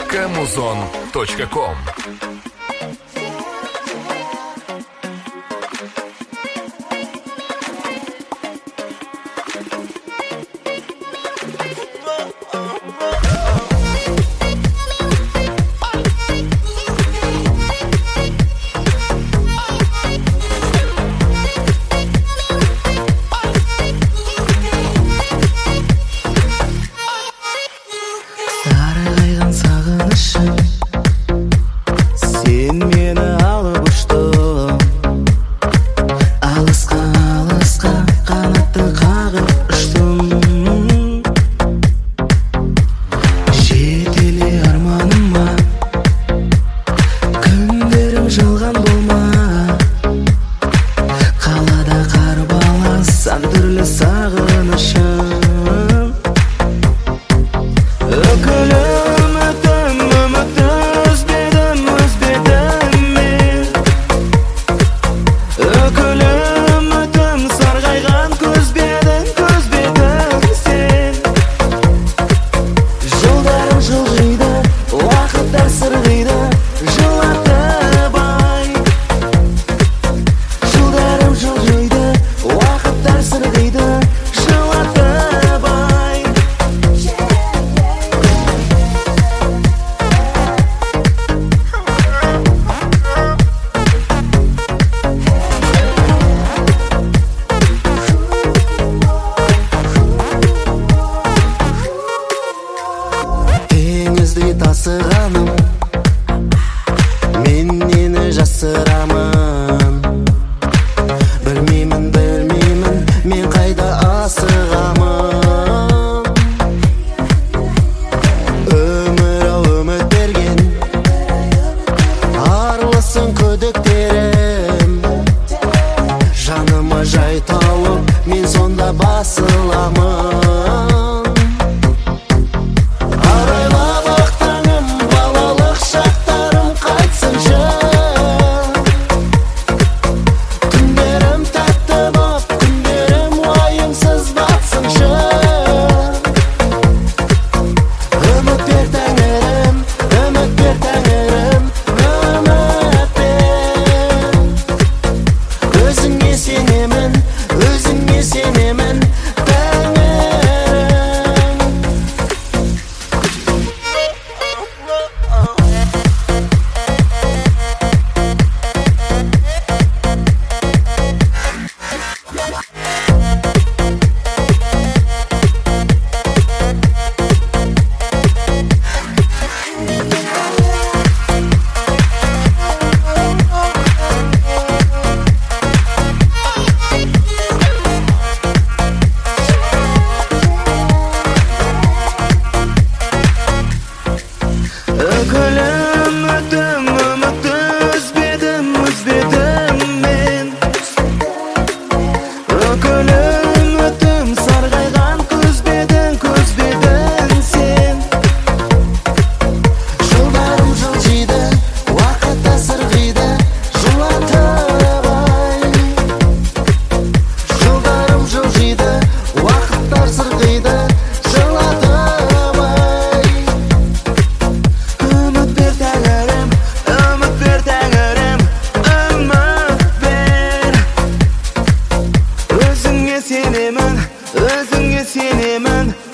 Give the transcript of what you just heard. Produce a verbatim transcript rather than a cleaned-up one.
камузон точка ком. Сен мені алып ұштың, алысқа алысқа қанатты қағып ұштың. Жетеле арманыма, күндерім жалған болма. Қалада қарбалас сан түрлі сағынышым. Өкілім өтім үмітті үзбедім, үзбедім мен. Өкілім өтім сарғайған көзбедің, көзбедің сен. Жолдарым жылжиды, уақыттар сырғиды, жылатып ай. Жолдарым жылжиды, уақыттар сырғиды, жылатып ай. Теңіздей тасығаным, мен нені жасырамын. Білмеймін, білмеймін, мен қайда асығамын. Өмір-ау үміт берген, арылсын күдіктерім. Жаныма жай тауып, мен сонда басыламын. Арайлап ақ таңым, балалық шақтарым қайтсыншы. Күндерім тәтті боп, күндерім уайымсыз батсыншы. Үміт бер тәңірім, үміт бер тәңірім, үміт бер. Өзіңе сенемін, өзіңе сенемін, тәңірім. Өкілім өтім үмітті үзбедім, үзбедім мен. Өкілім өтім сарғайған көзбедің, көзбедің сен. Жолдарым жылжиды, уақытта сырғиды, жылатып ай. Жолдарым жылжиды, уақыттар сырғиды, жылатып ай. Үміт бер тәңірім, үміт бер тәңірім, үміт бер. Өзіңе сенемін, өзіңе сенемін.